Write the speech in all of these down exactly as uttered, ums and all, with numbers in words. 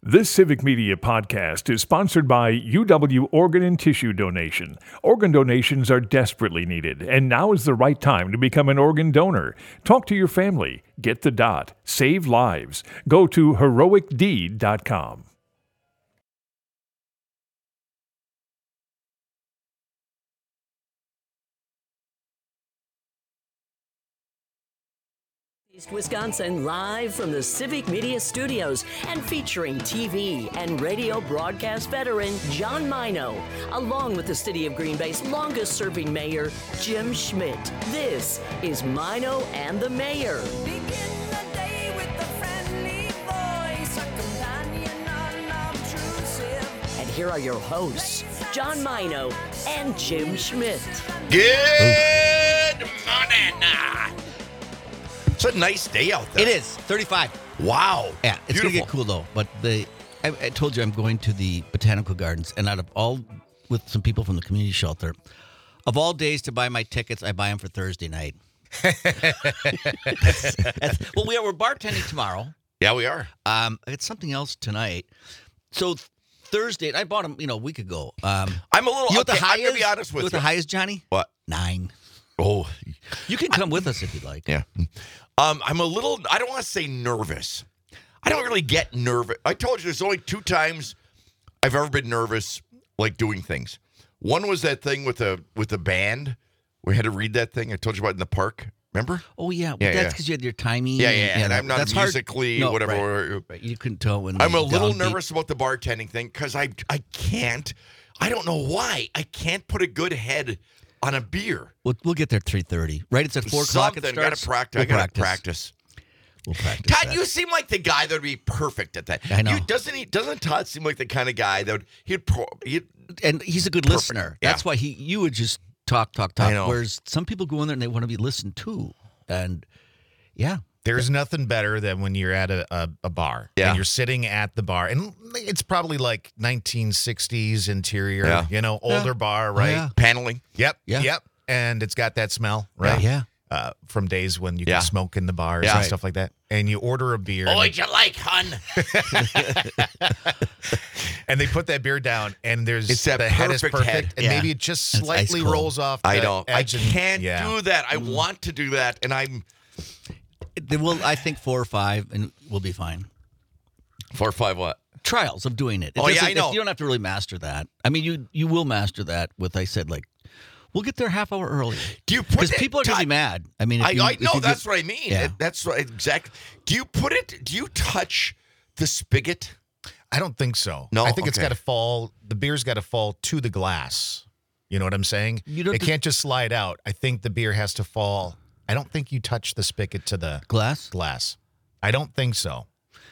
This Civic Media podcast is sponsored by U W Organ and Tissue Donation. Organ donations are desperately needed, and now is the right time to become an organ donor. Talk to your family. Get the dot. Save lives. Go to heroic deed dot com. East Wisconsin, live from the Civic Media Studios and featuring T V and radio broadcast veteran John Mino, along with the City of Green Bay's longest-serving mayor, Jim Schmidt. This is Mino and the Mayor. Begin the day with a friendly voice, a companion unobtrusive. And here are your hosts, John Mino and Jim Schmidt. Good morning. It's a nice day out there. It is thirty-five. Wow. Yeah, it's Beautiful. gonna get cool though. But the I, I told you I'm going to the botanical gardens, and out of all with some people from the community shelter, of all days to buy my tickets, I buy them for Thursday night. That's- that's- well, we are we're bartending tomorrow. Yeah, we are. Um, it's something else tonight. So th- Thursday, I bought them, you know, a week ago. Um, I'm a little. you know what the okay, high I'm gonna is? be honest you with know what you. the high is, Johnny? What? Nine. Oh, You can come with us if you'd like. yeah. Um, I'm a little. I don't want to say nervous. I don't really get nervous. I told you there's only two times I've ever been nervous, like doing things. One was that thing with the with the band. We had to read that thing I told you about in the park. Remember? Oh yeah, but Yeah, that's yeah. because you had your timing. Yeah, yeah. and, and that- I'm not that's hard- musically No, whatever. Right, right. You couldn't tell when. I'm the a little downbeat- nervous about the bartending thing because I I can't. I don't know why I can't put a good head on a beer. We'll, we'll get there at three thirty. Right? It's at four o'clock. It Something. starts. Gotta practice. We'll I gotta practice. practice. We'll practice. Todd, that. you seem like the guy that would be perfect at that. I know. You, doesn't he? Doesn't Todd seem like the kind of guy that would he'd pro, he'd and he's a good Perfect. listener. Yeah. That's why he. You would just talk, talk, I talk. know. Whereas some people go in there and they want to be listened to, and yeah, There's nothing better than when you're at a, a, a bar Yeah. and you're sitting at the bar, and it's probably like nineteen sixties interior, Yeah. you know, older bar, right? yeah. paneling. Yep, Yeah. yep. And it's got that smell, right? yeah. Uh, from days when you Yeah. can smoke in the bars Yeah. and Right. stuff like that. And you order a beer, Oh, and, what'd you like, hun? and they put that beer down, and there's It's that the head is perfect perfect, head. and Yeah. maybe it just It's ice slightly cold. rolls off. I the don't. I edge and- can't yeah. do that. I want to do that, and I'm They will. I think four or five, and we'll be fine. four or five. What? Trials of doing it. It Oh, yeah, doesn't- I know. You don't have to really master that. I mean, you you will master that with. I said like, we'll get there a half hour early Do you put because it- people are going to Todd, be mad. I mean, if I, you, I if know you that's get- what I mean. Yeah. It- That's what exactly. Do you put it? Do you touch the spigot? I don't think so. No? I think it's Okay. got to fall. The beer's got to fall to the glass. You know what I'm saying? You don't it do- can't just slide out. I think the beer has to fall. I don't think you touch the spigot to the glass. glass. I don't think so.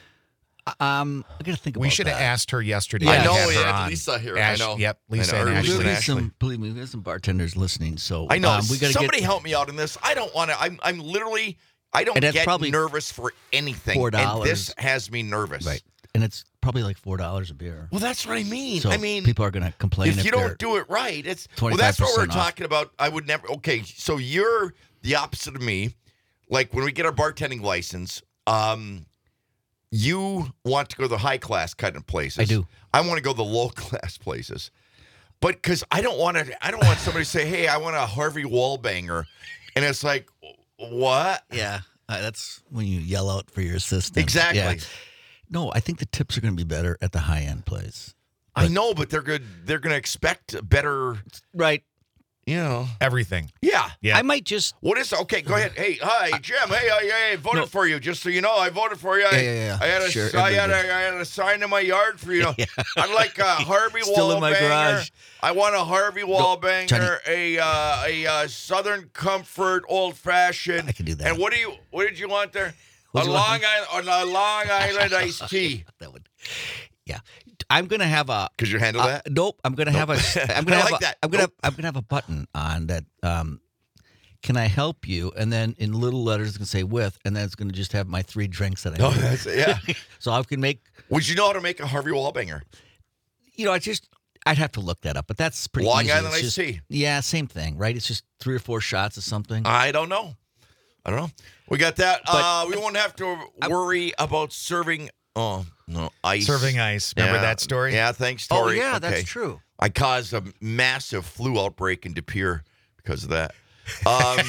Um, I got to think about We should have that. asked her yesterday. I We know, had we her had on. Lisa here. I Ash- know. Yep, I Lisa know. and Or Ashley. Lisa and There's Ashley. some, believe me, there's some bartenders listening. So I know. um, we got to Somebody get help me out in this. I don't want to. I'm. I'm literally. I don't And that's get probably nervous for anything. four And dollars. this has me nervous. right, and it's probably like four dollars a beer. Well, that's what I mean. So I mean, people are going to complain if you they're- don't do it right, it's well. That's what we're twenty-five percent off. talking about. I would never. Okay, so you're the opposite of me. Like when we get our bartending license, um, you want to go to the high class kind of places. I do. I want to go to the low class places, but because I don't want to. I don't want somebody to say, "Hey, I want a Harvey Wallbanger," and it's like, what? Yeah, uh, that's when you yell out for your assistant. Exactly. Yeah. No, I think the tips are going to be better at the high end place. I know, but they're good. They're going to expect better. Right. You know. Everything. Yeah. Yeah. I might just. What is okay? Go ahead. Hey, hi, Jim. Hey, I, I voted No. for you. Just so you know, I voted for you. I, Yeah, yeah, yeah. I had a, Sure, I had a, everybody I had a sign in my yard for you. I'd like a Harvey Still in my Wallbanger. garage. I want a Harvey Wallbanger, Johnny. a uh, a uh, Southern Comfort Old Fashioned. I can do that. And what do you? What did you want there? A What'd you Long want? Island, a Long Island iced tea. That would. Yeah, I'm going to have a. Could you handle uh, that? Nope. I'm going to have a. I'm going I to have like a, that. I'm going to. Nope. I'm going to have a button on that. Um, can I help you? And then in little letters, it's going to say with, and then it's going to just have my three drinks that I. Oh, need. that's yeah. So I can make. Would you know how to make a Harvey Wallbanger? You know, I just. I'd have to look that up, but that's pretty Long easy. Island It's iced just- tea. Yeah, same thing, right? It's just three or four shots of something. I don't know. I don't know. We got that. But- uh, we won't have to worry about serving. Oh, No, ice. Serving ice. Remember Yeah. that story? Yeah, thanks, Oh, Tori. yeah, Okay. that's true. I caused a massive flu outbreak in De Pere because of that. Um,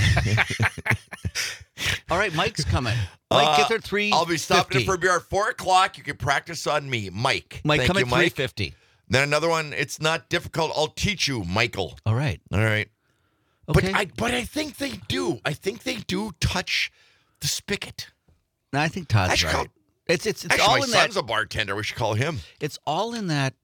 All right, Mike's coming. Mike, uh, get there three. I'll be stopping in for a beer at four o'clock. You can practice on me, Mike. Mike, Thank come you, at three Mike. fifty. Then another one. It's not difficult. I'll teach you, Michael. All right. All right. Okay. But I, but I think they do. I think they do touch the spigot. No, I think Todd's I should right. call- It's it's it's Actually, all my in son's that. a bartender. We should call him. It's all in that.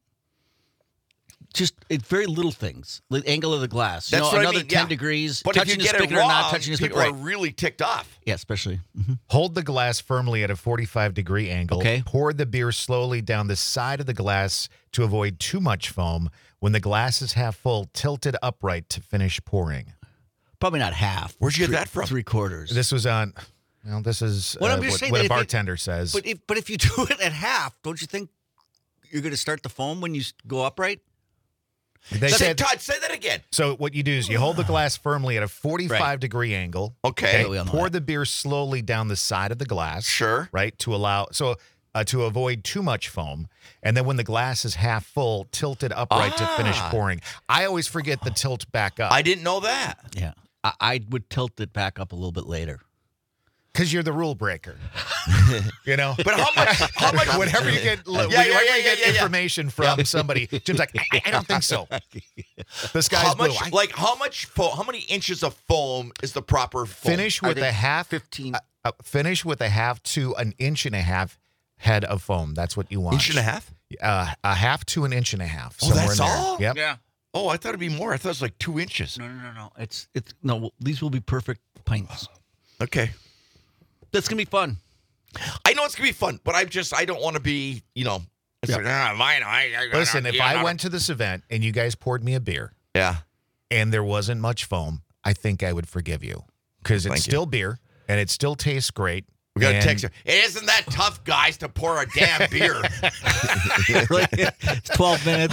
Just it, very little things. The angle of the glass. You That's know, what I another mean, ten yeah. degrees. But if touching you the get it spigot wrong, or not touching the spigot. people Right. are really ticked off. Yeah, especially. mhm. Hold the glass firmly at a forty-five degree angle. Okay. Pour the beer slowly down the side of the glass to avoid too much foam. When the glass is half full, tilt it upright to finish pouring. Probably not half. Where'd you get Three- that from? Three quarters. This was on, well, this is Well, uh, I'm just what, saying what that a if it- bartender says. But if but if you do it at half, don't you think you're going to start the foam when you s- go upright? They Say, said, Todd, say that again. so what you do is you hold the glass firmly at a forty-five degree angle. Okay. we all know Pour that. the beer slowly down the side of the glass. Sure. Right? To allow, so uh, to avoid too much foam. And then when the glass is half full, tilt it upright to finish Ah. pouring. I always forget the tilt back up I didn't know that. Yeah. I, I would tilt it back up a little bit later. because you're the rule breaker. you know? But how much? How much? Whenever you get, Yeah, whenever yeah, you yeah, yeah, get yeah, yeah. information from somebody, Jim's like, I, I don't think so. The sky's How blue. much? I Like how much? Fo- how many inches of foam is the proper foam? finish I with a think half fifteen. Uh, uh, finish with a half to an inch and a half head of foam. That's what you want. Inch and a half. Uh, a half to an inch and a half. Oh, somewhere that's in there. all? Yep. Yeah. Oh, I thought it'd be more. I thought it was like two inches. No, no, no, no. It's it's no. These will be perfect pints. Okay. That's gonna be fun. I know it's gonna be fun, but I'm just I don't want to be. You know. It's Yeah. like ah, mine. I, I, Listen, if yeah, I not- went to this event and you guys poured me a beer Yeah. and there wasn't much foam, I think I would forgive you because it's Thank you. still beer and it still tastes great. We got to And- text her. It isn't that tough, guys, to pour a damn beer. Really? It's twelve minutes.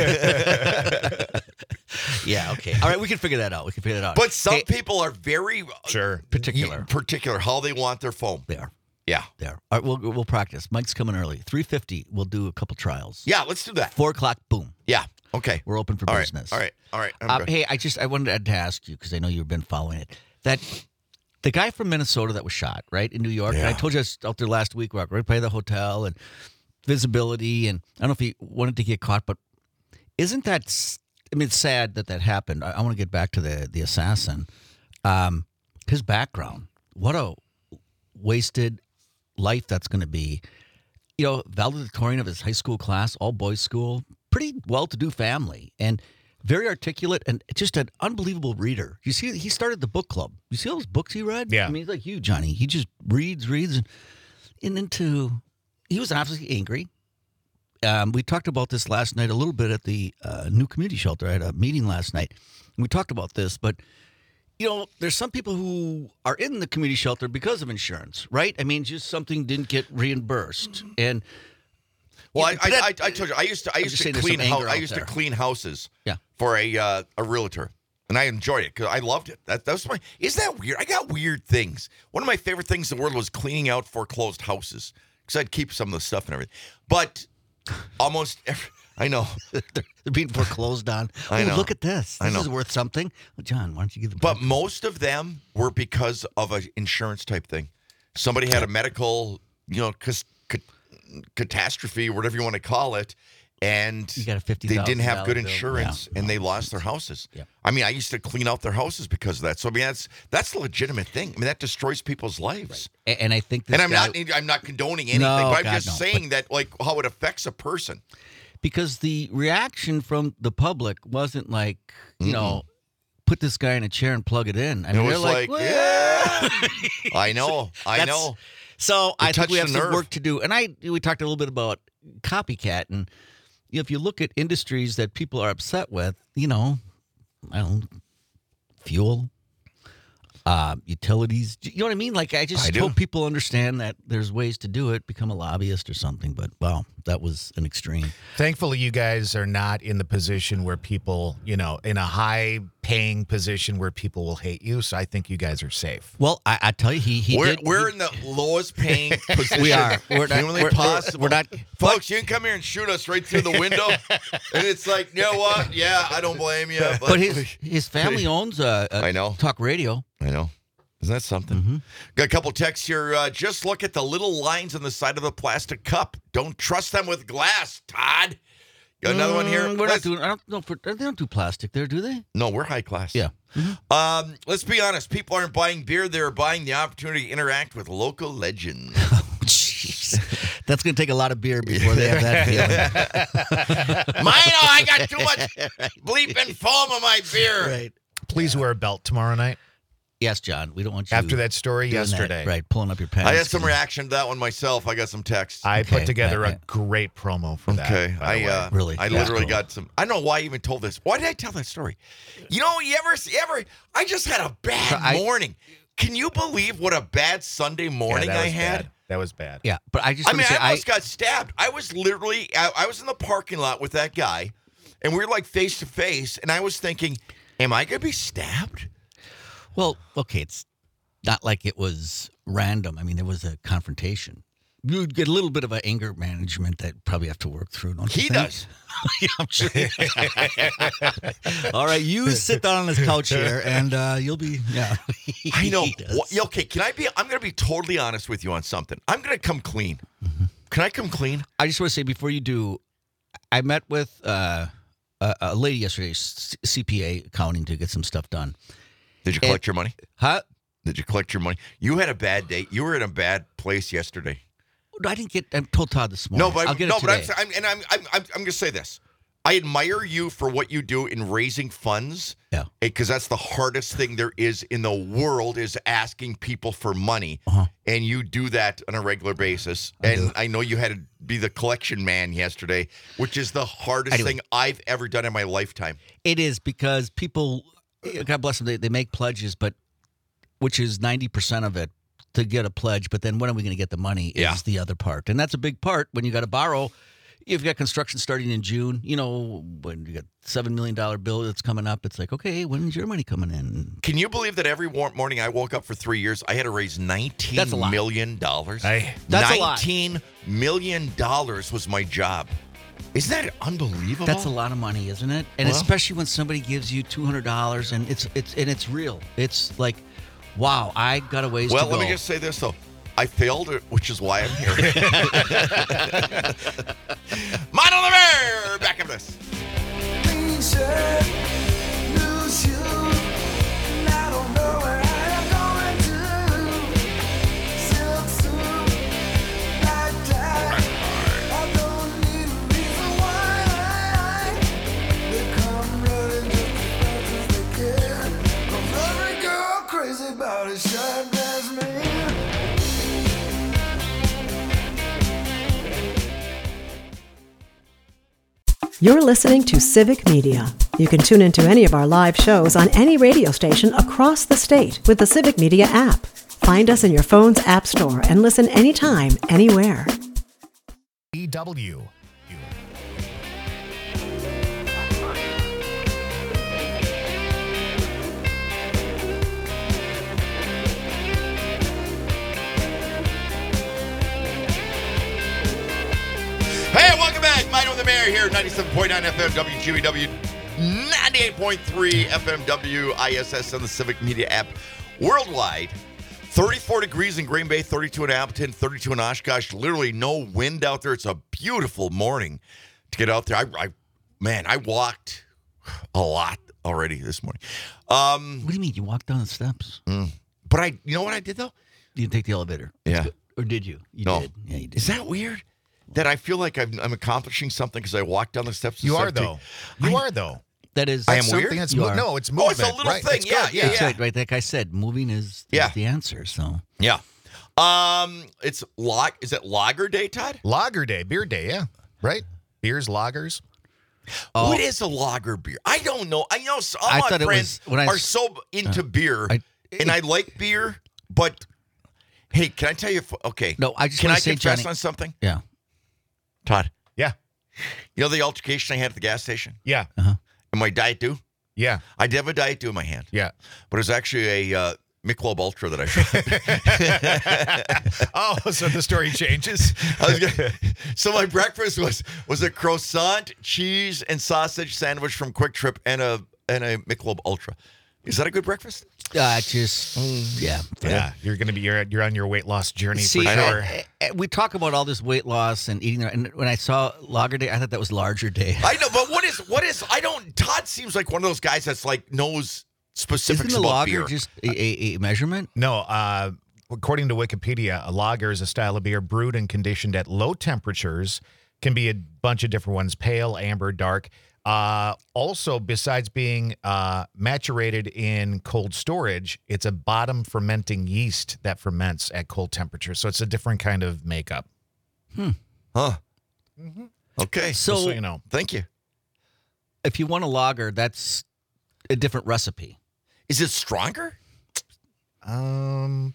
Yeah. Okay. All right. We can figure that out. We can figure that out. But some Hey, people are very Sure. particular. particular how they want their foam. They are. Yeah. They are. All right. We'll we'll practice. Mike's coming early. Three fifty. We'll do a couple trials. Yeah, let's do that. Four o'clock. Boom. Yeah. Okay. We're open for All right. business. All right. All right. I'm Uh, good. hey, I just I wanted to ask you because I know you've been following it. That the guy from Minnesota that was shot right in New York. And I Yeah. told you I was out there last week. We're right by the hotel and visibility. And I don't know if he wanted to get caught, but isn't that? s- I mean, it's sad that that happened. I, I want to get back to the the assassin. Um, his background. What a wasted life that's going to be. You know, valedictorian of his high school class, all boys school, pretty well-to-do family, and very articulate and just an unbelievable reader. You see, he started the book club. You see all those books he read? Yeah. I mean, he's like you, Johnny. He just reads, reads, and, and into. He was obviously angry. Um, we talked about this last night a little bit at the uh, new community shelter. I had a meeting last night, and we talked about this. But you know, there's some people who are in the community shelter because of insurance, right? I mean, just something didn't get reimbursed, and Well, I, Yeah, I, that- I, I told you I used to I I'm used just to saying there's clean some house. anger I out used there. to clean houses. Yeah. For a uh, a realtor, and I enjoyed it because I loved it. That that was my. Isn't that weird? I got weird things. One of my favorite things in the world was cleaning out foreclosed houses because I'd keep some of the stuff and everything. But almost every, I know. they're, they're being foreclosed on. I oh, know. look at this. I This know. is worth something. Well, John, why don't you give the But most of them were because of an insurance type thing. Somebody had a medical, you know, cas- ca- catastrophe, whatever you want to call it, and You got a fifty they thousand didn't have dollar good bill. insurance, Yeah. and they lost their houses. Yeah. I mean, I used to clean out their houses because of that. So I mean, that's that's a legitimate thing. I mean, that destroys people's lives. and, and I think this And I'm guy, not I'm not condoning anything, No, but I'm God, just no. saying that like how it affects a person. because the reaction from the public wasn't like, you know, put this guy in a chair and plug it in. I It mean, was they're like, "Well." yeah, I know, I That's- know. So I think touched we have the some nerve. work to do. And I we talked a little bit about copycat, and you know, if you look at industries that people are upset with, you know, I don't know, fuel, uh, utilities. You know what I mean? Like I just I do. hope people understand that there's ways to do it. Become a lobbyist or something. But well, that was an extreme. Thankfully, you guys are not in the position where people, you know, in a high-paying position where people will hate you. So I think you guys are safe. Well, I, I tell you, he he we're did. we're he- in the lowest paying position We are. We're not- humanly we're- we're- possible. we're not- Folks, you can come here and shoot us right through the window. And it's like, you know what? Yeah, I don't blame you. But, but his his family owns uh, uh, I know. talk radio. I know. Isn't that something? Mm-hmm. Got a couple texts here. Uh, just look at the little lines on the side of the plastic cup. Don't trust them with glass, Todd. Got another one here. Mm, We're not Let's- doing. I don't know. For, they don't do plastic there, do they? No, we're high class. Yeah. Um, let's be honest. People aren't buying beer. They're buying the opportunity to interact with local legends. Jeez, that's going to take a lot of beer before they have that feeling. Mine, I got too much bleeping foam in my beer. Right. Please wear a belt tomorrow night. Yes, John. We don't want you After that story doing that. yesterday, Right, pulling up your pants. I had some reaction to that one myself. I got some text. I Okay, put together I- a I- great promo for that. Okay, by the I way. uh, Really? I That's literally cool. got some. I don't know why I even told this. Why did I tell that story? You know, you ever, you ever? I just had a bad I- morning. Can you believe what a bad Sunday Yeah, morning that I was had? bad. That was bad. Yeah, but I just. I want mean, to I say, almost got stabbed. I was literally, I, I was in the parking lot with that guy, and we were like face to face, and I was thinking, am I going to be stabbed? Well, okay, it's not like it was random. I mean, there was a confrontation. You get a little bit of an anger management that probably have to work through. Don't you He think? does. Yeah, I'm sure. All right, you sit down on this couch here, and uh, you'll be. Yeah, I know. He does. What- yeah, okay, can I be? I'm going to be totally honest with you on something. I'm going to come clean. Can I come clean? I just want to say before you do, I met with uh, a, a lady yesterday, C- CPA accounting, to get some stuff done. Did you collect your money? Huh? Did you collect your money? You had a bad day. You were in a bad place yesterday. I didn't get. I told Todd this morning. No, but I'll get no, it but I'm, today. I'm and I'm I'm I'm, I'm going to say this. I admire you for what you do in raising funds. Yeah. Because that's the hardest thing there is in the world is asking people for money, Uh-huh. and you do that on a regular basis. I and do. I know you had to be the collection man yesterday, which is the hardest Anyway. thing I've ever done in my lifetime. It is because people, God bless them, they, they make pledges, but which is ninety percent of it to get a pledge. But then when are we going to get the money is Yeah. the other part. And that's a big part when you got to borrow. You've got construction starting in June, you know, when you got seven million dollars bill that's coming up, it's like, okay, when's your money coming in? Can you believe that every war- morning I woke up for three years, I had to raise nineteen That's a lot. million dollars? I- That's a lot. nineteen million dollars was my job. Isn't that unbelievable? That's a lot of money, isn't it? And Well- especially when somebody gives you two hundred dollars and it's it's and it's real. It's like, wow, I got a ways Well, to go. let me just say this, though. I failed, which is why I'm here. Mine on the bear! Back in this. Clean shirt, new shoes, and I don't know where I'm going to. Silk suit, black tie. I don't need a reason why they come running just as fast as they can. 'Cause every girl crazy about a short dress man. You're listening to Civic Media. You can tune into any of our live shows on any radio station across the state with the Civic Media app. Find us in your phone's app store and listen anytime, anywhere. E W. Hey, welcome back. Mine on the Mayor here, ninety-seven point nine F M W G B W, ninety-eight point three F M W I S S on the Civic Media app worldwide. thirty-four degrees in Green Bay, thirty-two in Appleton, thirty-two in Oshkosh. Literally no wind out there. It's a beautiful morning to get out there. I, I man, I walked a lot already this morning. Um, What do you mean? You walked down the steps? but I, you know what I did though? You didn't take the elevator? Yeah. Or did you? You No. did. Yeah, you did. Is that weird? That I feel like I'm, I'm accomplishing something because I walked down the steps. You instead are of though. take- You I- are though. That is. I am Something weird? That's You mo- are. no, it's Oh, movement. it's a little right? thing. It's Yeah, good. yeah, That's right, right. Like I said, moving is, is Yeah. the answer. So Yeah. Um, it's log. Is it Lager Day, Todd? Lager day, beer day. Yeah, right. Beers, lagers. Oh. What is a lager beer? I don't know. I know s- all I my thought it friends was- when I are s- so into beer, I- and I like beer. But hey, can I tell you? if- Okay, No, I just can wanna I say, confess Johnny- on something, yeah. Todd? Yeah. You know the altercation I had at the gas station? Yeah. And my Diet Dew? Yeah. I did have a Diet Dew in my hand. Yeah. But it was actually a uh, Michelob Ultra that I shot. Oh, so the story changes. I was gonna, so my breakfast was was a croissant, cheese, and sausage sandwich from Quick Trip and a and a Michelob Ultra. Is that a good breakfast? Uh, just yeah, Yeah. You're going to be, you're, you're on your weight loss journey See, for sure. uh, uh, we talk about all this weight loss and eating, and when I saw Lager Day, I thought that was Larger Day. I know, but what is what is? I don't. Todd seems like one of those guys that's like knows specifics Isn't the about lager beer. just a, a, a measurement? No, uh, according to Wikipedia, a lager is a style of beer brewed and conditioned at low temperatures. Can be a bunch of different ones: pale, amber, dark. Uh, also, besides being uh, maturated in cold storage, it's a bottom fermenting yeast that ferments at cold temperatures. So it's a different kind of makeup. Huh? Okay. So, Just so you know. Thank you. if you want a lager, that's a different recipe. Is it stronger? Um,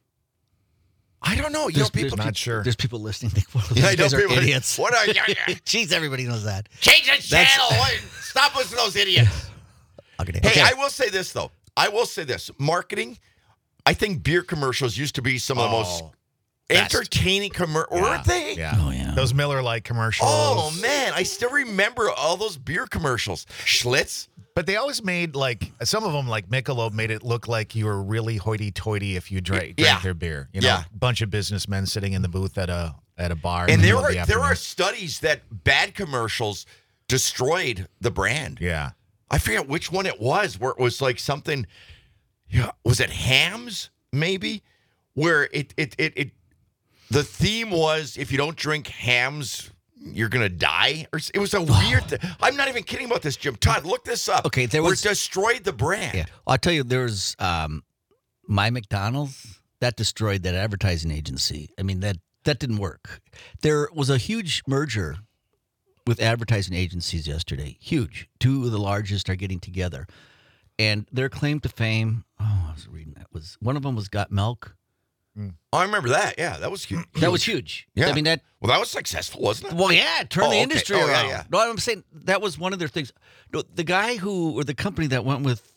I don't know. You There's- know, people. not sure. There's people listening. Think, well, Yeah, I these know guys are people- idiots. What are you? Jeez, everybody knows that. Change the That's- channel. What? Stop listening to those idiots. Okay. Hey, okay. I will say this though. I will say this. Marketing. I think beer commercials used to be some of the most Oh, best. entertaining commercials. yeah, Weren't they? Yeah. Oh, yeah. Those Miller Lite commercials. Oh man, I still remember all those beer commercials. Schlitz. But they always made like some of them, like Michelob, made it look like you were really hoity-toity if you drank, drank Yeah. their beer. You know, Yeah. bunch of businessmen sitting in the booth at a at a bar. in And the there middle of are the there are afternoon. studies that bad commercials destroyed the brand. Yeah. I forget which one it was, where it was like something. Yeah, was it Hams? Maybe, where it it it it. The theme was if you don't drink Hams, you're gonna die. Or s- it was a weird. Th- I'm not even kidding about this, Jim. Todd, look this up. Okay, there Where was- it destroyed the brand. Yeah. I'll tell you, there's um, my McDonald's that destroyed that advertising agency. I mean that that didn't work. There was a huge merger with advertising agencies yesterday. Huge. Two of the largest are getting together, and their claim to fame. Oh, I was reading that was one of them was Got Milk. Oh, I remember that. Yeah, that was huge. That was huge. Yeah. I mean that. Well, that was successful, wasn't it? Well, yeah, it turned Oh, the okay. industry Oh, yeah, around. yeah. No, I'm saying that was one of their things. No, the guy who or the company that went with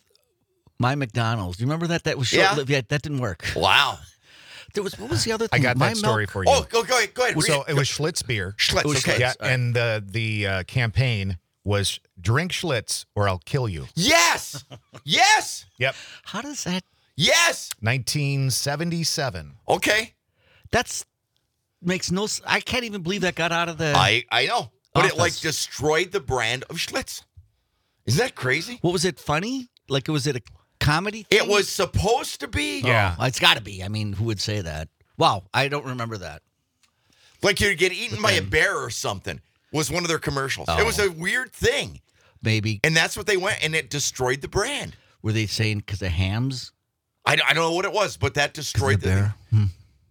my McDonald's. Do you remember that? That was short Yeah. lived. Yeah, that didn't work. Wow. There was what was the other I thing? got my that story milk? for you. Oh, go go ahead. Go ahead. so read it was Schlitz beer. Schlitz. It was Okay. Schlitz. Yeah, all right. and the the uh, campaign was drink Schlitz or I'll kill you. Yes. Yes. Yep, How does that? Yes. nineteen seventy-seven. Okay. That's makes no. s- I can't even believe that got out of the. I I know, but it like Office. destroyed the brand of Schlitz. Isn't that crazy? what was it? Funny? Like was it a comedy? It thing? was supposed to be. Yeah. Oh, it's got to be. I mean, who would say that? Wow, I don't remember that. Like you'd get eaten by a bear or something. Was one of their commercials. It was a weird thing, Maybe and that's what they went, and it destroyed the brand. were they saying because of hams? I, I don't know what it was, but that 'Cause destroyed of the the. bear. Hmm.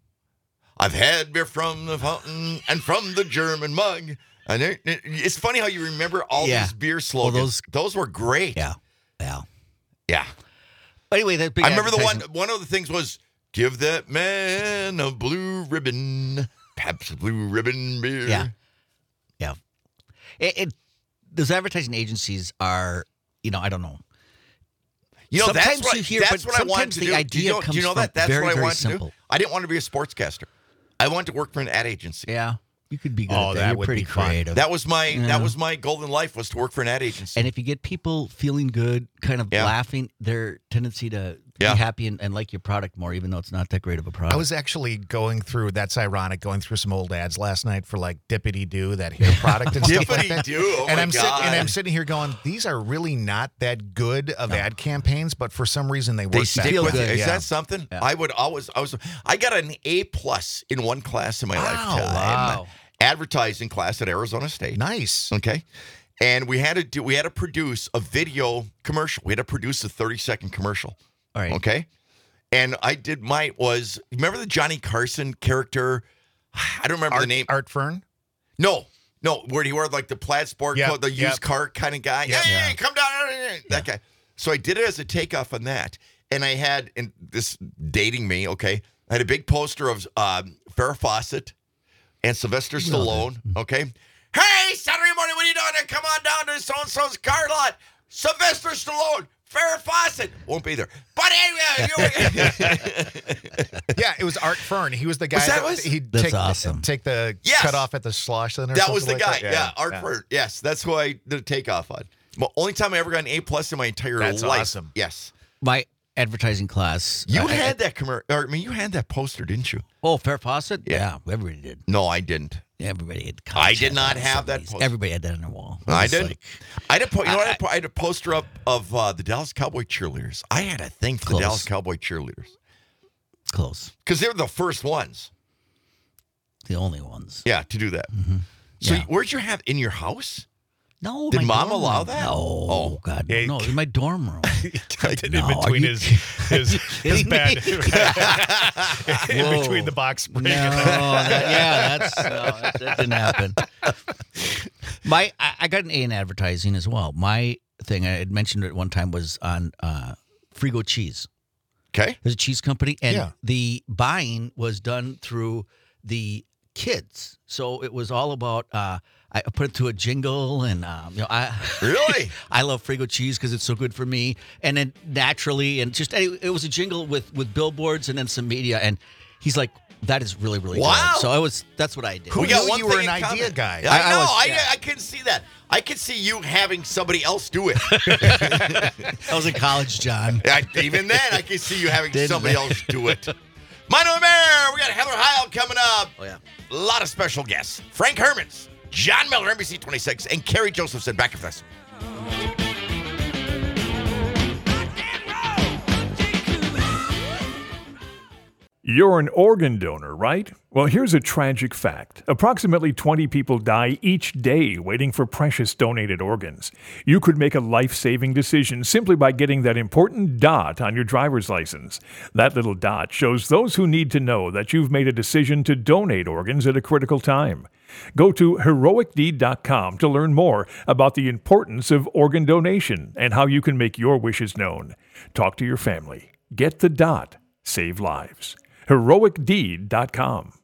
I've had beer from the fountain and from the German mug. And it, it- it's funny how you remember all Yeah. these beer slogans. those- those were great. Yeah, yeah. Yeah. But anyway, that big. I remember the one. advertising- One of the things was give that man a blue ribbon, Pabst Blue Ribbon beer. Yeah, yeah. It, it those advertising agencies are, you know, I don't know. You know, Sometimes that's what, you hear, that's but what I wanted sometimes to the do. idea do you know, do you comes know that? from That's very, what I very wanted to do. simple. I didn't want to be a sportscaster. I wanted to work for an ad agency. Yeah, you could be good Oh, at that. that You're would pretty be fun. creative. That was my Yeah. that was my golden life was to work for an ad agency. and if you get people feeling good, kind of Yeah. laughing, their tendency to Yeah. be happy and, and like your product more, even though it's not that great of a product. I was actually going through. That's ironic. Going through some old ads last night for like Dippity Doo, that hair product and stuff like that. Dippity Doo, oh and my I'm sitting and God. I'm sitting here going, these are really not that good of ad campaigns, but for some reason they work. They that stick feel with well. it. good, Is Yeah. that something? Yeah. I would always. I was. I got an A plus in one class in my Wow. lifetime. Wow. Advertising class at Arizona State. Nice? Okay. And we had to do. We had to produce a video commercial. We had to produce a thirty second commercial. All right. Okay. And I did my was remember the Johnny Carson character? I don't remember Art, the name. Art Fern. No, no, where he wore like the plaid sport Yep, coat, the used yep. car kind of guy. Yep. Hey, Yeah. come down. That guy. So I did it as a takeoff on that. And I had, and this dating me, okay, I had a big poster of um, Farrah Fawcett and Sylvester Stallone, okay? Hey, Saturday morning, what are you doing there? Come on down to so-and-so's car lot. Sylvester Stallone, Farrah Fawcett. Won't be there. But anyway, Yeah, it was Art Fern. He was the guy Was that was- he'd That's take, awesome. take the Yes. cut off at the slosh center. or that was the something guy. like that. Yeah, Art Fern. Yes, that's who I did a takeoff on. Well, only time I ever got an A plus in my entire That's life. awesome. Yes. My advertising class. You I- had that commercial. I mean, you had that poster, didn't you? Oh, Farrah Fawcett? Yeah. Yeah, everybody did. No, I didn't. Everybody had. I did contests not on have that somebody's- poster. Everybody had that on their wall. It I was did. like I had a po- you know what? I, I- had a po- I had a poster up of uh, the Dallas Cowboy cheerleaders. I had a thing for Close. the Dallas Cowboy cheerleaders close. because they were the first ones. The only ones. Yeah, to do that. So Yeah. where'd you have in your house? No. Did my Mom dorm allow room. that? No. Oh. God. Yeah, no, in my dorm room. Tucked it No, in are between you his his, his kidding bed. me? in Whoa. between the box spring. No, that, yeah, that's no, that, that didn't happen. My, I, I got an A in advertising as well. My thing, I had mentioned it one time, was on uh, Frigo Cheese. Okay. There's a cheese company, and Yeah. the buying was done through the kids. So it was all about. Uh, I put it to a jingle, and um, you know, I Really? I love Frigo cheese because it's so good for me. And then naturally, and just anyway, it was a jingle with with billboards and then some media. And he's like, "That is really really Wow. good." So I was. That's what I did. Who We got knew one you were thing an in idea common. guy? Yeah, I, I- I know. was- I, yeah. I can see that. I can see you having somebody else do it. I was in college, John. I, even then, I can see you having Didn't somebody they? else do it. Mino Mayor, we got Heather Heil coming up. Oh yeah. A lot of special guests. Frank Hermans, John Miller, N B C twenty-six, and Kerry Josephson back with us. You're an organ donor, right? Well, here's a tragic fact. Approximately twenty people die each day waiting for precious donated organs. You could make a life-saving decision simply by getting that important dot on your driver's license. That little dot shows those who need to know that you've made a decision to donate organs at a critical time. Go to heroic deed dot com to learn more about the importance of organ donation and how you can make your wishes known. Talk to your family. Get the dot. Save lives. heroic deed dot com.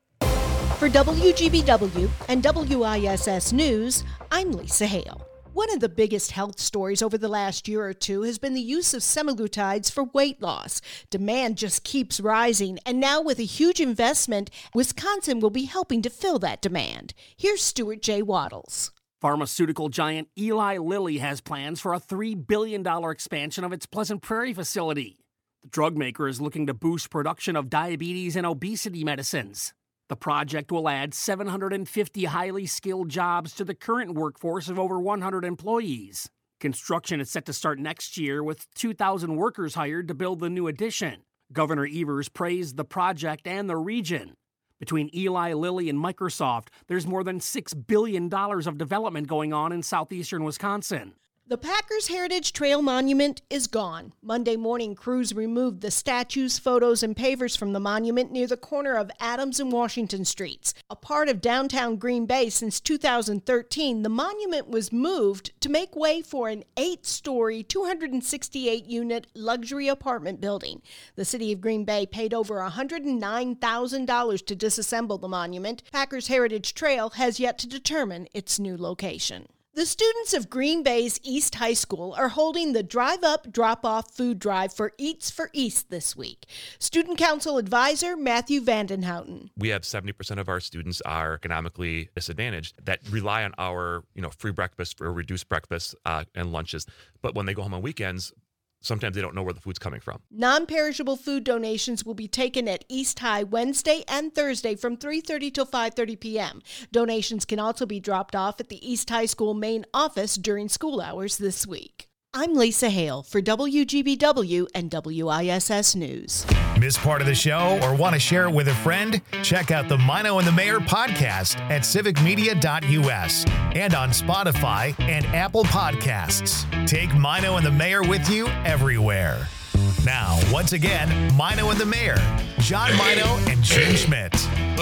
For W G B W and W I S S News, I'm Lisa Hale. One of the biggest health stories over the last year or two has been the use of semaglutides for weight loss. Demand just keeps rising, and now with a huge investment, Wisconsin will be helping to fill that demand. Here's Stuart J. Waddles. Pharmaceutical giant Eli Lilly has plans for a three billion dollars expansion of its Pleasant Prairie facility. The drug maker is looking to boost production of diabetes and obesity medicines. The project will add seven hundred fifty highly skilled jobs to the current workforce of over one hundred employees. Construction is set to start next year with two thousand workers hired to build the new addition. Governor Evers praised the project and the region. Between Eli Lilly and Microsoft, there's more than six billion dollars of development going on in southeastern Wisconsin. The Packers Heritage Trail Monument is gone. Monday morning, crews removed the statues, photos, and pavers from the monument near the corner of Adams and Washington Streets. A part of downtown Green Bay since two thousand thirteen, the monument was moved to make way for an eight-story, two hundred sixty-eight unit luxury apartment building. The city of Green Bay paid over one hundred nine thousand dollars to disassemble the monument. Packers Heritage Trail has yet to determine its new location. The students of Green Bay's East High School are holding the Drive Up, Drop Off food drive for Eats for East this week. Student Council Advisor Matthew Vandenhouten. We have seventy percent of our students are economically disadvantaged that rely on our, you know, free breakfast or reduced breakfast uh, and lunches. But when they go home on weekends, sometimes they don't know where the food's coming from. Non-perishable food donations will be taken at East High Wednesday and Thursday from three thirty till five thirty p.m. Donations can also be dropped off at the East High School main office during school hours this week. I'm Lisa Hale for W G B W and W I S S News. Miss part of the show or want to share it with a friend? Check out the Mino and the Mayor podcast at civic media dot u s and on Spotify and Apple Podcasts. Take Mino and the Mayor with you everywhere. Now, once again, Mino and the Mayor, John Mino and Jim Schmidt.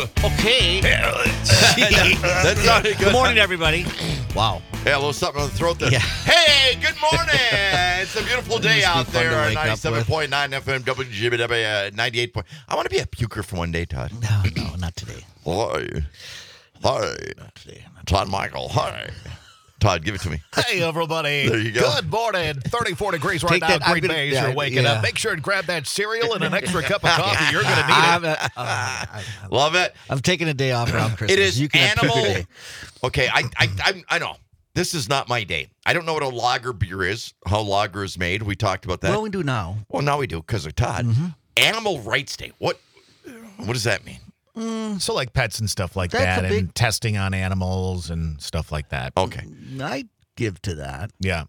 Okay. That sounded good. Good morning, everybody. Wow. Yeah, a little something on the throat there. Yeah. Hey, good morning. It's a beautiful day Must be out fun there to on wake up ninety-seven with. point nine F M W G B W uh, ninety-eight point. I want to be a puker for one day, Todd. No, no, not today. Why? Hi. Todd Michael. Hi. Todd, give it to me. Hey, everybody. There you go. Good morning. thirty-four degrees right Take now. that- I'm Green gonna- Bay as yeah, you're waking yeah. up. Make sure to grab that cereal and an extra cup of coffee. You're going to need I'm, it. uh, uh, Love it. I'm taking a day off around Christmas. It is you can have animal. your day. Okay, I, I, I, I know. This is not my day. I don't know what a lager beer is, how lager is made. We talked about that. Well, we do now. Well, now we do because of Todd. Mm-hmm. Animal Rights Day. What What does that mean? So like pets and stuff like That's that a and big- testing on animals and stuff like that. Okay. I give to that. Yeah.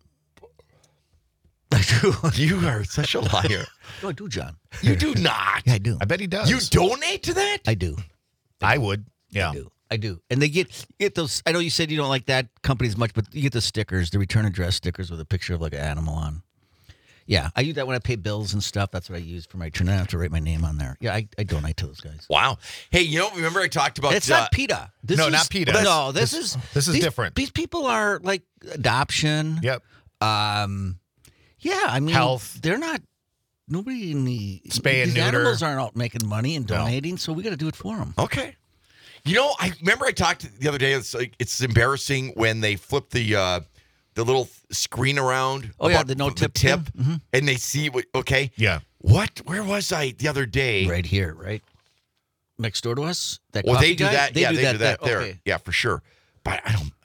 I do. You are such a liar. No, I do, John. You do not. Yeah, I do. I bet he does. You donate to that? I do. I would. Yeah. I do. I do. And they get you get those. I know you said you don't like that company as much, but you get the stickers, the return address stickers with a picture of like an animal on. Yeah, I use that when I pay bills and stuff. That's what I use for my return. I have to write my name on there. Yeah, I, I donate to those guys. Wow. Hey, you know, remember I talked about... And it's uh, not PETA. This no, is, not PETA. No, this, This- is this is these- different. These people are like adoption. Yep. Um, yeah, I mean, Health. They're not. Nobody in the Spay and these neuter. animals aren't out making money and No. donating, so we got to do it for them. Okay. You know, I remember I talked the other day. It's like it's embarrassing when they flip the uh, the little screen around. Oh, yeah, about the no tip tip, thing. Mhm. and they see what. Okay. Yeah. What? Where was I the other day? Right here, right next door to us. That Well, they coffee do guy? that. They yeah, do they that, do that, there. Okay. Yeah, for sure. But I don't.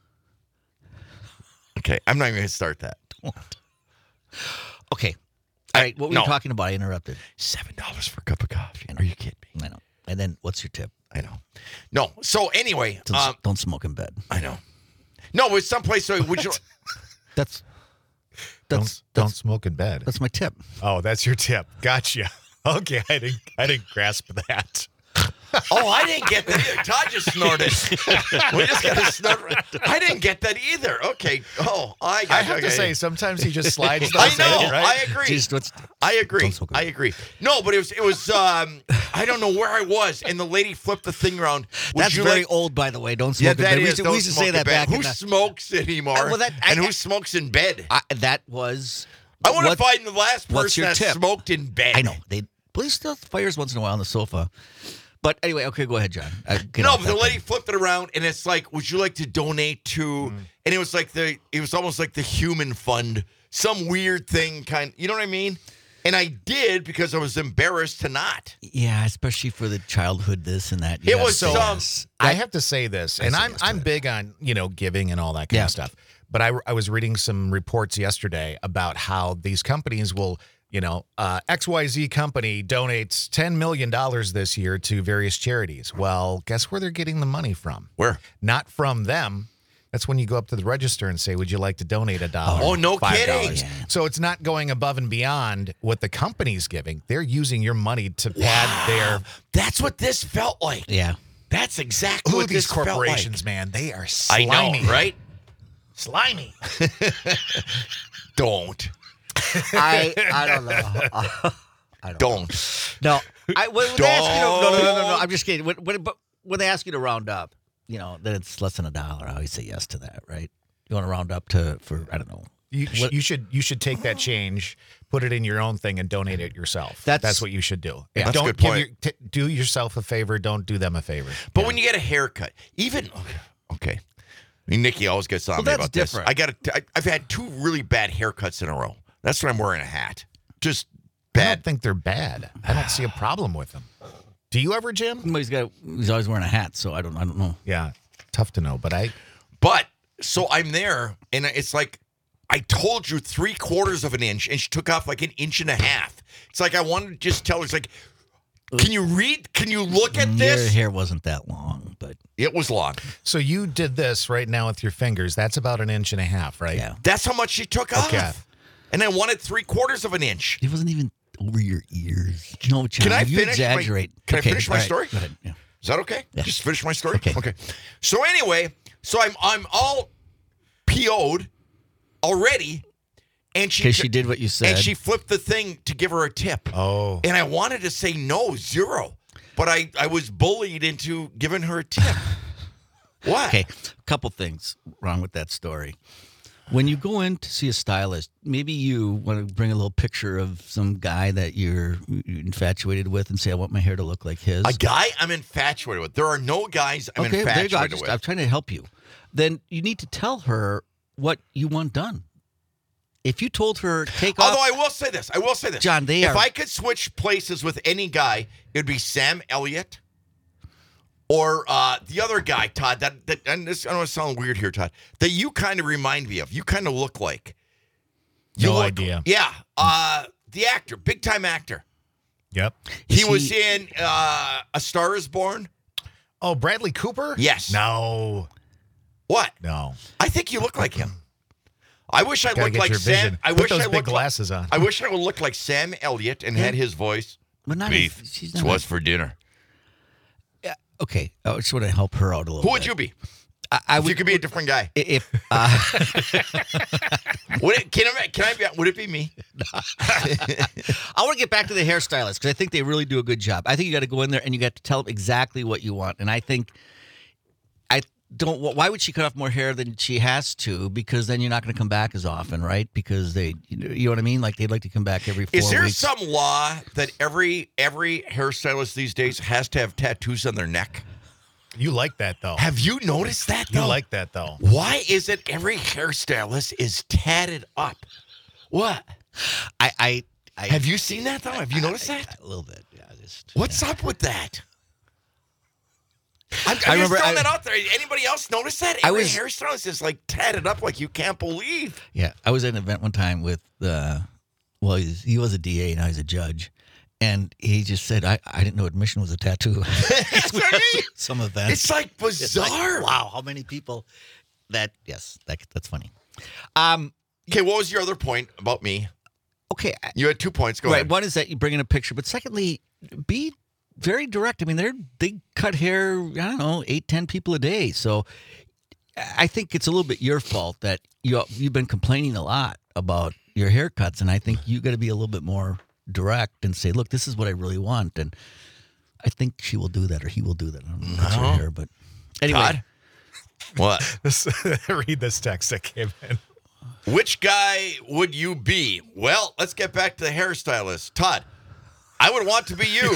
Okay, I'm not even going to start that. Okay. All right. What were no. you talking about? I interrupted. Seven dollars for a cup of coffee. Are you kidding me? I know. And then what's your tip? I know. No. So anyway, Don't, um, don't smoke in bed. I know. No, it's someplace. So would you? That's Don't, that's don't that's, smoke in bed. that's my tip. Oh, that's your tip. Gotcha. Okay, I didn't I didn't grasp that. Oh, I didn't get that either. Todd just snorted. We just got to snort. I didn't get that either. Okay. Oh, I got I have okay. to say, sometimes he just slides I those know. in, right? I agree. Jeez, what's, I agree. Don't smoke in I bed. agree. No, but it was it was um I don't know where I was, and the lady flipped the thing around. Would that's you very like- old, by the way. Don't Yeah, smoke in that bed. We is. used to, we Don't used to smoke say in that bed. back Who in the, smokes anymore? Uh, well, that- I- and I- who smokes in bed? I, that was. I want to what- find the last what's person your that tip? smoked in bed. I know they police still fires once in a while on the sofa, but anyway, okay, go ahead, John. Uh, get No, off but the that lady thing. flipped it around, and it's like, would you like to donate to? Mm. And it was like the, it was almost like the human fund, some weird thing, kind. You know what I mean? And I did because I was embarrassed to not. Yeah, especially for the childhood, this and that. It gotta was say some- yes. I have to say this, and say I'm yes to I'm that. big on you know giving and all that kind Yeah. of stuff. But I I was reading some reports yesterday about how these companies will you know uh, X Y Z company donates ten million dollars this year to various charities. Well, guess where they're getting the money from? Where? Not from them. That's when you go up to the register and say, "Would you like to donate a dollar?" Oh, no five kidding. dollars?" So it's not going above and beyond what the company's giving. They're using your money to pad their. That's what this felt like. Yeah. That's exactly Ooh, what these this felt like. corporations, man, they are I slimy. know, right? Slimy. Don't, I I don't know. I don't. don't. No, I when, when they ask you to, no, no, no, no, no. Don't. I'm just kidding. When, when, but when they ask you to round up, you know, that it's less than a dollar, I always say yes to that, right? You want to round up to for I don't know. You, sh- What- you should you should take that change, put it in your own thing, and donate it yourself. That's- That's what you should do. Yeah. And That's a don't good give point. your, t- do yourself a favor. Don't do them a favor. But when you get a haircut, even okay. I mean, Nikki always gets on Well, me that's about different. this. I got. A, I, I've had two really bad haircuts in a row. That's when I'm wearing a hat. Just I bad. don't think they're bad. I don't see a problem with them. Do you ever, Jim? But he's got he's always wearing a hat, so I don't I don't know. Yeah, tough to know. But I But so I'm there, and it's like I told you three quarters of an inch, and she took off like an inch and a half. It's like I wanted to just tell her, it's like, can you read? Can you look at Your this? hair wasn't that long, but It was long. so you did this right now with your fingers. That's about an inch and a half, right? yeah, That's how much she took Okay. off. And I wanted three quarters of an inch. it wasn't even over your ears. No, John, Can I you finish my- exaggerate. can I Okay, finish my all right, story? Go ahead. Yeah. Is that okay? Yeah. Just finish my story. Okay. So anyway, so I'm I'm all P O'd already, and she Okay, she did what you said. and she flipped the thing to give her a tip. Oh, And I wanted to say no, zero, but I I was bullied into giving her a tip. What? Okay, a couple things wrong with that story. When you go in to see a stylist, maybe you want to bring a little picture of some guy that you're infatuated with and say, I want my hair to look like his. A guy I'm infatuated with. There are no guys I'm okay, there you go. I infatuated just, with. I'm trying to help you. Then you need to tell her what you want done. If you told her, take Although off. I will say this. I will say this. John, they if are- I could switch places with any guy, it would be Sam Elliott. Or uh, the other guy, Todd, that, that and this, I don't want to sound weird here, Todd, that you kind of remind me of. You kind of look like. You No look- idea. Yeah. Uh, the actor, big time actor. Yep. He Is was he- in uh, A Star is Born. Oh, Bradley Cooper? Yes. No. What? No. I think you look like him. I wish I Gotta looked get like your Sam. vision. I Put wish those I big looked glasses like, on. I wish I would look like Sam Elliott and had his voice. But not Beef. if she's It's not what's for dinner. Yeah, okay, I just want to help her out a little Who would bit. you be? I, I If would, you could be a different guy. if uh, Would it, can I? Can I be? Would it be me? I want to get back to the hairstylist because I think they really do a good job. I think you got to go in there and you got to tell them exactly what you want. And I think I don't. Why would she cut off more hair than she has to? Because then you're not going to come back as often, right? Because they, you know, you know what I mean? Like they'd like to come back every four Is there weeks. some law that every every hairstylist these days has to have tattoos on their neck? You like that, though. Have you noticed that? You though? like that, though. Why is it every hairstylist is tatted up? What? I, I, I Have you seen that though? Have you noticed I- that? a little bit? Yeah, just What's up with that? I'm, I'm I just remember throwing I- that out there. Anybody else notice that? I Every was- hairstylist is like tatted up like you can't believe. Yeah, I was at an event one time with, uh, well, he's, he was a D A, now he's a judge. And he just said, I, I didn't know admission was a tattoo. That's what I mean. Some events. It's like It's like, bizarre. wow, how many people that, yes, that, that's funny. Um, Okay, what was your other point about me? okay, I- You had two points. Go right. ahead. One is that you bring in a picture, but secondly, be very direct. I mean, they're they cut hair. I don't know, eight, ten people a day. So I think it's a little bit your fault that you you've been complaining a lot about your haircuts, and I think you got to be a little bit more direct and say, look, this is what I really want, and I think she will do that or he will do that. I don't know if that's her No. hair, but anyway. Todd? What? This, read this text that came in. Which guy would you be? Well, let's get back to the hairstylist. Todd, I would want to be you.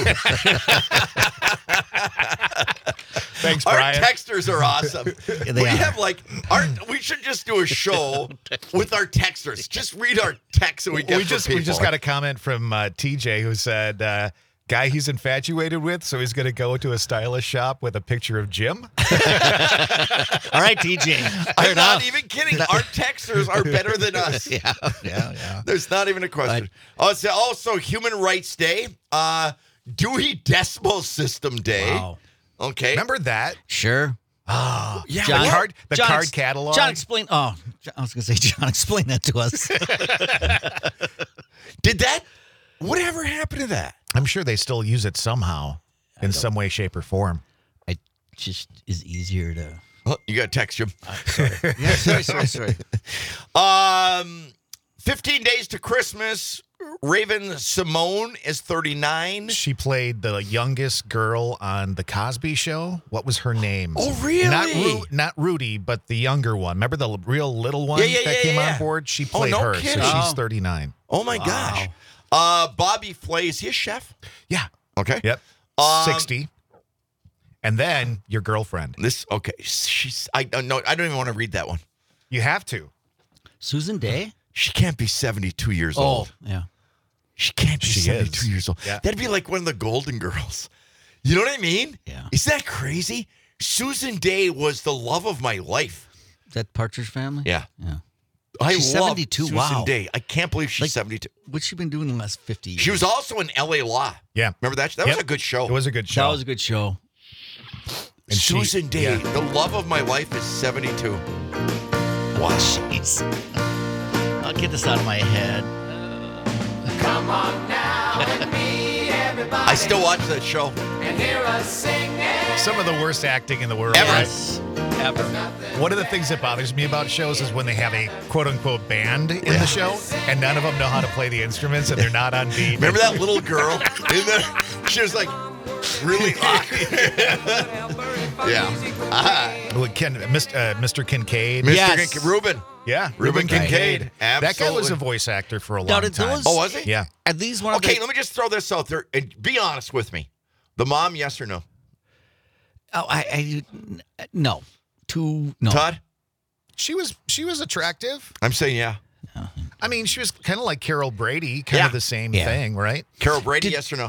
Thanks, Our Brian. texters are awesome. they we are. have like our. We should just do a show with our texters. Just read our texts that we get. we from just we just people. got a comment from uh, T J who said, uh, "Guy he's infatuated with, so he's going to go to a stylist shop with a picture of Jim." All right, T J. I'm not even kidding. Our texters are better than us. yeah, yeah, yeah. There's not even a question. Oh, it's also Human Rights Day, uh, Dewey Decimal System Day. Wow. Okay. Remember that? Sure. Yeah. John- the card, the John, card ex- catalog. John, explain. Oh, I was going to say, John, explain that to us. Did that? Whatever happened to that? I'm sure they still use it somehow, in some way, shape, or form. It just is easier to. Oh, you got to text him. Yeah, sorry, sorry, sorry. Um, fifteen days to Christmas. Raven Simone is thirty-nine. She played the youngest girl on the Cosby Show. What was her name? Oh, really? Not Ru- not Rudy, but the younger one. Remember the l- real little one Yeah, yeah, that yeah, came yeah. on board? She Oh, played no her, kidding. so Oh. she's thirty-nine. Oh my gosh. Uh, Bobby Flay, is he a chef? Yeah. Okay. Yep. Um, sixty. And then your girlfriend. This okay. She's I don't know. I don't even want to read that one. You have to. Susan Day? She can't be seventy-two years old. yeah. She can't be She seventy-two is. years old. Yeah. That'd be like one of the Golden Girls. You know what I mean? Yeah. Isn't that crazy? Susan Day was the love of my life. Is that Partridge Family? Yeah. Yeah. I She's love seventy-two, Susan wow. Day. I can't believe she's Like- seventy-two. What's she been doing in the last fifty years? She was also in L A Law. Yeah. Remember that? That Yep. was a good show. It was a good show. That was a good show. And she- Susan Day, yeah. the love of my life, is seventy-two. Wow. Jeez. I'll get this out of my head. I still watch that show. Some of the worst acting in the world. Ever. right? Yes. Ever. One of the things that bothers me about shows is when they have a quote unquote band in the show and none of them know how to play the instruments and they're not on beat. Remember that little girl in there? She was like really awkward. Yeah. Ah, Well, Ken, Mister Uh, Mister Kincaid. Mister Yes. Kink- Ruben. Yeah, Ruben Kincaid. That guy was Absolutely. a voice actor for a Now, long did time. those- Oh, was he? Yeah. Are these one of Okay, the? let me just throw this out there and be honest with me. The mom, yes or no? Oh, I, I no. Two no. Todd? She was she was attractive. I'm saying yeah. I mean, she was kind of like Carol Brady, kind Yeah. of the same Yeah. thing, right? Carol Brady, Did- yes or no?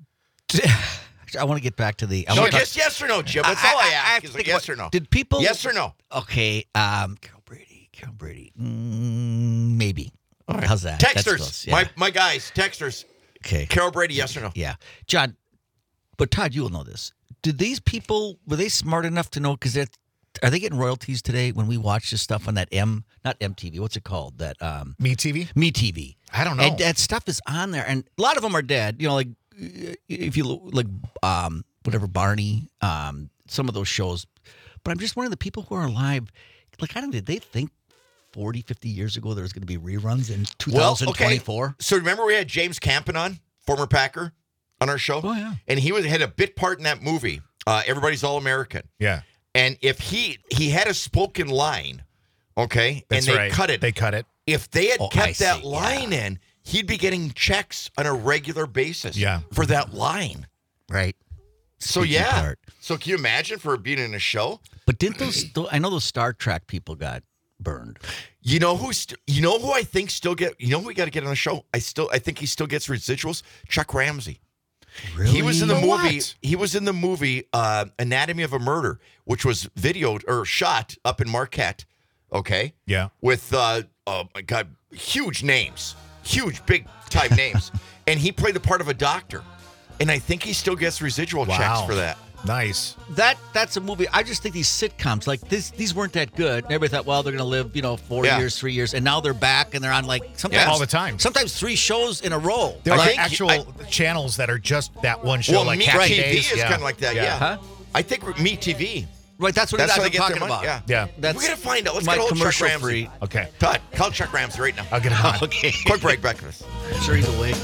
I want to get back to the. I No, wanna talk- just yes or no, Jim. That's all I, ask is a think yes about- or no. Did people? Yes or no? Okay. Um, Carol Brady. Carol Brady. Mm, maybe. How's that? That's Texters, close, yeah. my my guys, texters. Okay. Carol Brady, yes or no? Yeah, John. But Todd, you will know this. Did these people were they smart enough to know? Because are they getting royalties today when we watch this stuff on that M, not M T V? What's it called? That um, Me T V? Me T V. I don't know. And that stuff is on there, and a lot of them are dead. You know, like if you look, like um, whatever Barney, um, some of those shows. But I'm just wondering the people who are alive. Like, I don't. Did they think forty, fifty years ago there was going to be reruns in two thousand twenty-four? Okay. So remember we had James Campen on, former Packer, on our show? Oh, yeah. And he was had a bit part in that movie, uh, Everybody's All American. Yeah. And if he he had a spoken line, okay, That's and they right. cut it. They cut it. If they had Oh, I kept that see, line in, he'd be getting checks on a regular basis Yeah. for that line. Right. So Speaking yeah. part. So can you imagine for being in a show? But didn't those? tho- I know those Star Trek people got burned. You know who? St- you know who I think still get. You know who we got to get on the show. I still. I think he still gets residuals. Chuck Ramsey. Really? He was in the For movie. what? He was in the movie uh, Anatomy of a Murder, which was videoed or shot up in Marquette. Okay. Yeah. With uh, oh my God, huge names, huge big time names, and he played the part of a doctor, and I think he still gets residual checks Wow. for that. Nice. That that's a movie. I just think these sitcoms like this, these weren't that good. And everybody thought, well, they're going to live, you know, four Yeah. years, three years, and now they're back and they're on like sometimes Yeah. All the time. Sometimes three shows in a row. There I are think- actual I- channels that are just that one show, well, like Me Happy T V Days. is Yeah. kind of like that. Yeah. Huh? I think Me T V. Right, that's what That's that's how what they I'm get talking their money. about. Yeah. That's We're gonna find out. Let's my get a hold of Chuck commercial Ramsey. free. Okay. Todd, call Chuck Ramsey right now. I'll get him on. Okay. Quick break, breakfast. I'm sure he's awake.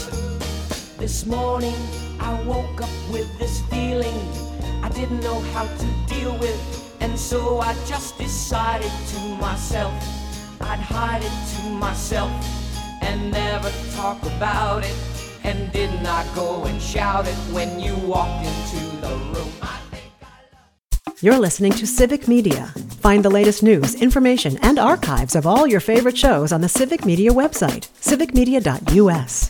This morning I woke up with this feeling I didn't know how to deal with, and so I just decided to myself I'd hide it to myself and never talk about it, and did not go and shout it when you walked into the room. I think I You're listening to Civic Media. Find the latest news, information, and archives of all your favorite shows on the Civic Media website, civic media dot u s.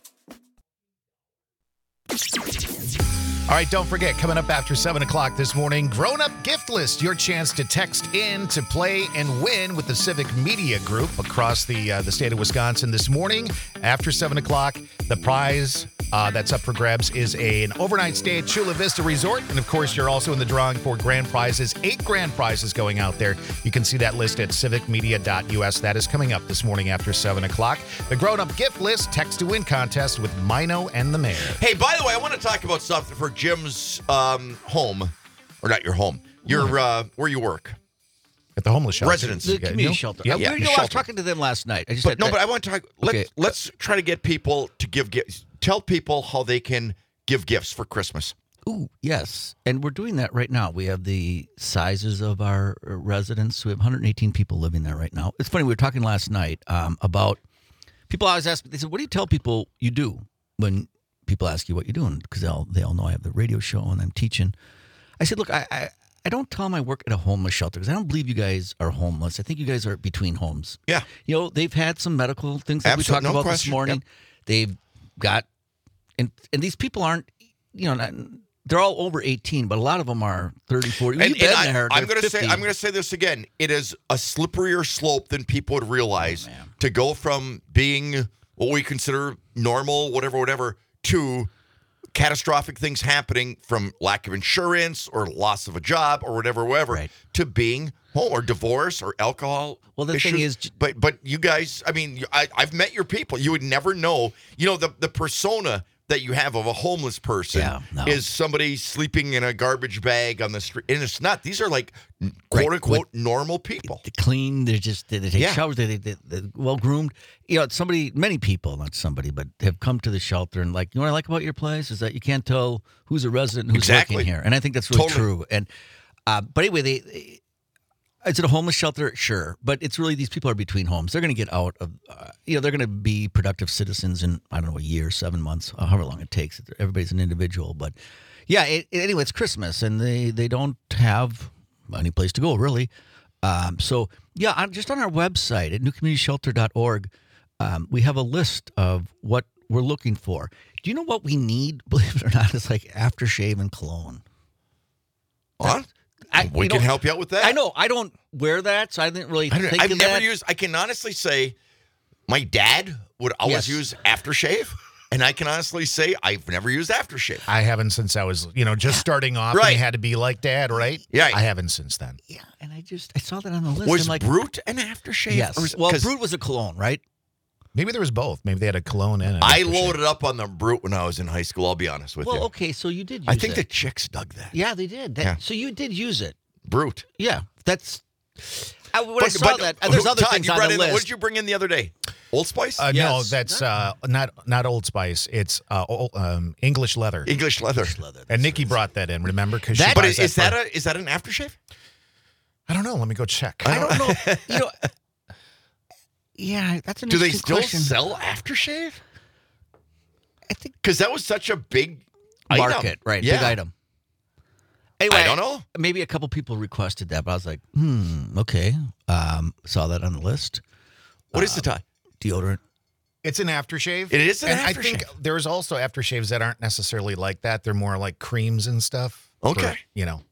All right, don't forget, coming up after seven o'clock this morning, Grown Up Gift List. Your chance to text in to play and win with the Civic Media Group across the uh, the state of Wisconsin this morning. After seven o'clock, the prize uh, that's up for grabs is a, an overnight stay at Chula Vista Resort. And, of course, you're also in the drawing for grand prizes. Eight grand prizes going out there. You can see that list at civic media dot u s. That is coming up this morning after seven o'clock. The Grown Up Gift List text to win contest with Mino and the Mayor. Hey, by the way, I want to talk about something for Jim's um, home, or not your home, your uh, where you work. At the homeless shelter. Residence. The You got- community no? shelter. Yep. Uh, Yeah, you the know, I was shelter. talking to them last night. I just But had no, that- but I want to talk. Let, Okay. Let's try to get people to give gifts. Tell people how they can give gifts for Christmas. Ooh, yes. And we're doing that right now. We have the sizes of our uh, residents. We have one hundred eighteen people living there right now. It's funny, we were talking last night um, about people always ask me, they said, what do you tell people you do when people ask you what you're doing? Because they all, they all know I have the radio show and I'm teaching. I said, look, I, I, I don't tell them I work at a homeless shelter because I don't believe you guys are homeless. I think you guys are between homes. Yeah. You know, they've had some medical things that we Absolute- talked no about question. this morning. Yep. They've got, and and these people aren't, you know, not, they're all over eighteen, but a lot of them are thirty, forty. And, You've been and I, there. I'm they're going to say fifty. I'm going to say this again. It is a slipperier slope than people would realize man. to go from being what we consider normal, whatever, whatever, to catastrophic things happening from lack of insurance or loss of a job or whatever, whatever, Right. to being home or divorce or alcohol. Well, the issues. thing is- but but you guys, I mean, I, I've met your people. You would never know. You know, the the persona that you have of a homeless person Yeah, no. is somebody sleeping in a garbage bag on the street. And it's not. These are like quote Right. unquote normal people. They're clean. They're just they, they take Yeah. showers. They, they, they, they're well groomed. You know, somebody, many people, not somebody, but have come to the shelter and like, you know what I like about your place is that you can't tell who's a resident and who's Exactly. working here, and I think that's really Totally. true. And uh, but anyway, they, they is it a homeless shelter? Sure, but it's really these people are between homes. They're going to get out of, uh, you know, they're going to be productive citizens in I don't know a year, seven months, however long it takes. Everybody's an individual, but yeah. It, it- anyway, it's Christmas, and they they don't have any place to go really. Um, so yeah, I'm just on our website at new community shelter dot org. Um, we have a list of what we're looking for. Do you know what we need? Believe it or not, it's like aftershave and cologne. What? I- we you can know, help you out with that. I know I don't wear that, so I didn't really I don't, think I've of never that. used. I can honestly say, my dad would always Yes. use aftershave, and I can honestly say I've never used aftershave. I haven't since I was, you know, just starting off. Right. And you had to be like Dad, right? Yeah. I haven't since then. Yeah, and I just I saw that on the list. Was I'm like, Brute an aftershave? yes. Or was- Well, 'cause Brute was a cologne, right? Maybe there was both. Maybe they had a cologne and an I aftershave. loaded up on the Brute when I was in high school. I'll be honest with Well, you. okay, so you did use I think it. the chicks dug that. Yeah, they did. That, Yeah. So you did use it. Brute. Yeah, that's. I, when I saw that, and there's who- other Todd, things you on brought the in, list. What did you bring in the other day? Old Spice? Uh, No, Yes. that's uh, not not Old Spice. It's uh, ol- um, English leather. English leather. Leather, And Nikki brought that in. Remember? Because That- But is, is that a is that an aftershave? I don't know. Let me go check. I don't know. You know. Yeah, that's an Do they interesting still question. sell aftershave? I think Because that was such a big market, item. right? Yeah. Big item. Anyway, I don't know. Maybe a couple people requested that, but I was like, hmm, okay. Um, saw that on the list. What is the tie? Deodorant. It's an aftershave. It is an and I think aftershave. there's also aftershaves that aren't necessarily like that. They're more like creams and stuff. Okay. for, you know.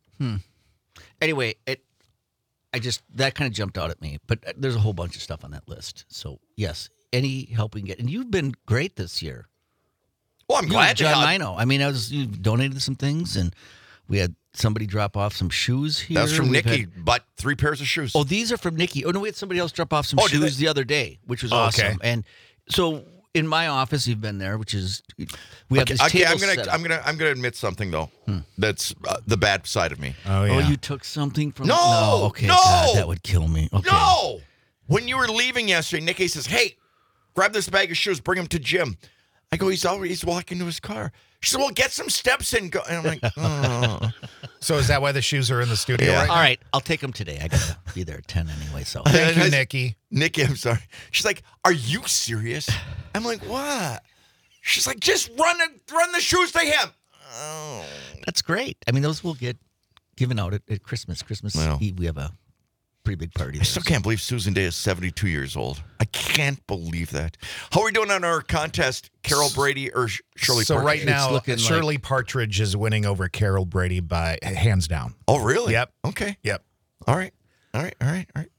Anyway, it. I just that kind of jumped out at me, but there's a whole bunch of stuff on that list. So yes, any help we can get, and you've been great this year. Well, I'm You glad and to John help. Mino. I mean, I was you donated some things, and we had somebody drop off some shoes here. That was from We've Nikki. had- Bought three pairs of shoes. oh, these are from Nikki. Oh no, we had somebody else drop off some Oh, did shoes they? the other day, which was Oh, okay. awesome. And so in my office, you've been there, which is we have okay, this okay, table I'm gonna set up. I'm gonna I'm gonna admit something though. That's uh, the bad side of me. Oh yeah. Oh, you took something from No, no. Okay, no. God, that would kill me. Okay. No. When you were leaving yesterday, Nikki says, "Hey, grab this bag of shoes, bring him to Jim." I go, "He's already he's walking to his car." She said, "Well, get some steps in." Go. And I'm like, "Oh." So is that why the shoes are in the studio Yeah. right All now? right, I'll take them today. I gotta be there at ten anyway. So Thank you, I- Nikki. Nikki, I'm sorry. She's like, "Are you serious?" I'm like, "What?" She's like, "Just run the, run the shoes to him." Oh. that's great. I mean, those will get given out at, at Christmas. Christmas Well. Eve, we have a pretty big party. I There, still so- can't believe Susan Day is seventy-two years old. I can't believe that. How are we doing on our contest? Carol Brady or Sh- Shirley So Partridge? right now, looking like- Shirley Partridge is winning over Carol Brady by hands down. Oh, really? Yep. Okay. Yep. All right. All right. All right. All right.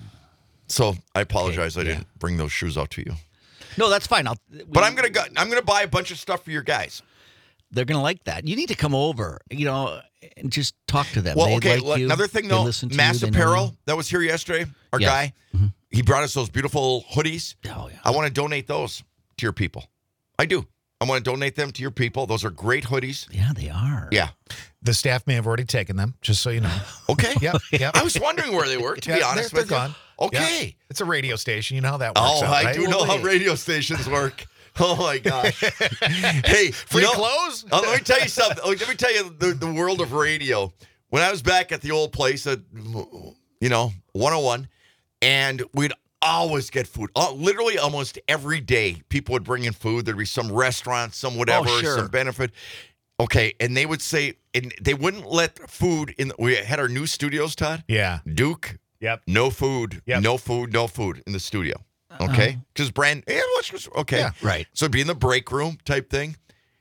So I apologize. I yeah. didn't bring those shoes out to you. No, that's fine. I'll. But I'm gonna go, I'm gonna buy a bunch of stuff for your guys. They're gonna like that. You need to come over, you know, and just talk to them. Well, They okay. like look, you. another thing They though, listen to Mass you. They know Apparel you. that was here yesterday. Our Yes. Mm-hmm. guy, he brought us those beautiful hoodies. Oh yeah. I want to donate those to your people. I do. I want to donate them to your people. Those are great hoodies. Yeah, they are. Yeah. The staff may have already taken them, just so you know. Okay. Yep. Yep. I was wondering where they were, to Yeah, be they're- honest they're with you. gone. Okay. Yeah. It's a radio station. You know how that works. Oh, out, I right? do know how radio stations work. Oh my gosh! Hey, Free you know, clothes? uh, let me tell you something. Oh, Let me tell you the, the world of radio. When I was back at the old place at, you know, one oh one, and we'd always get food. Uh, literally almost every day, people would bring in food. There'd be some restaurant, some whatever, sure. some benefit. Okay, and they would say, and they wouldn't let food in. We had our new studios, Todd. Yeah. Duke, Yep. no food, Yep. no food, no food in the studio. Okay, because brand, yeah, let's just, okay, Yeah. Right. So it'd be in the break room type thing.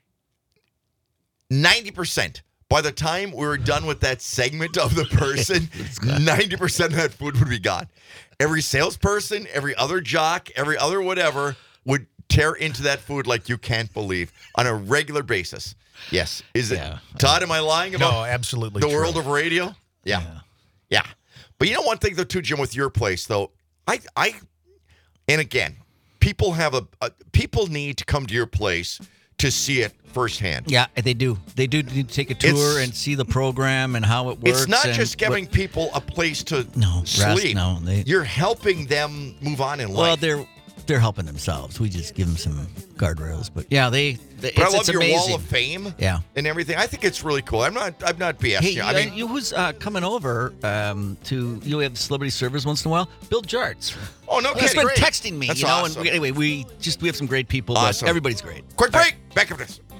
Ninety percent. By the time we were done with that segment of the person, ninety percent of that food would be gone. Every salesperson, every other jock, every other whatever would tear into that food like you can't believe on a regular basis. Yes, is it? Yeah. Todd, am I lying about No, absolutely the true. world of radio? Yeah. yeah. But you know one thing though too, Jim, with your place though, I I and again, people have a, a people need to come to your place to see it firsthand. Yeah, they do. They do need to take a tour It's- and see the program and how it works. It's not and just giving what- people a place to No, rest, sleep. no, they- You're helping them move on in life. Well, they're they're helping themselves. We just give them some guardrails. But yeah, they. they but I it's, love it's your amazing. wall of fame. Yeah. And everything. I think it's really cool. I'm not. I'm not BSing Hey, you. uh, I mean, you who's uh, coming over um, to? You have celebrity service once in a while. Bill Jarts. oh no, He's kidding. been Great. texting me. That's you know, awesome. and we, anyway, we just we have some great people. Awesome. But everybody's great. Quick break. Back after this.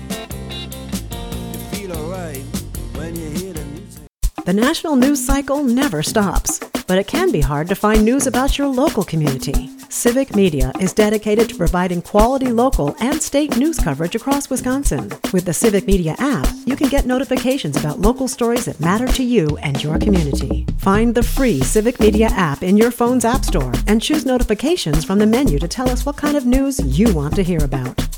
Feel alright when you hear the music. The national news cycle never stops, but it can be hard to find news about your local community. Civic Media is dedicated to providing quality local and state news coverage across Wisconsin. With the Civic Media app, you can get notifications about local stories that matter to you and your community. Find the free Civic Media app in your phone's app store and choose notifications from the menu to tell us what kind of news you want to hear about.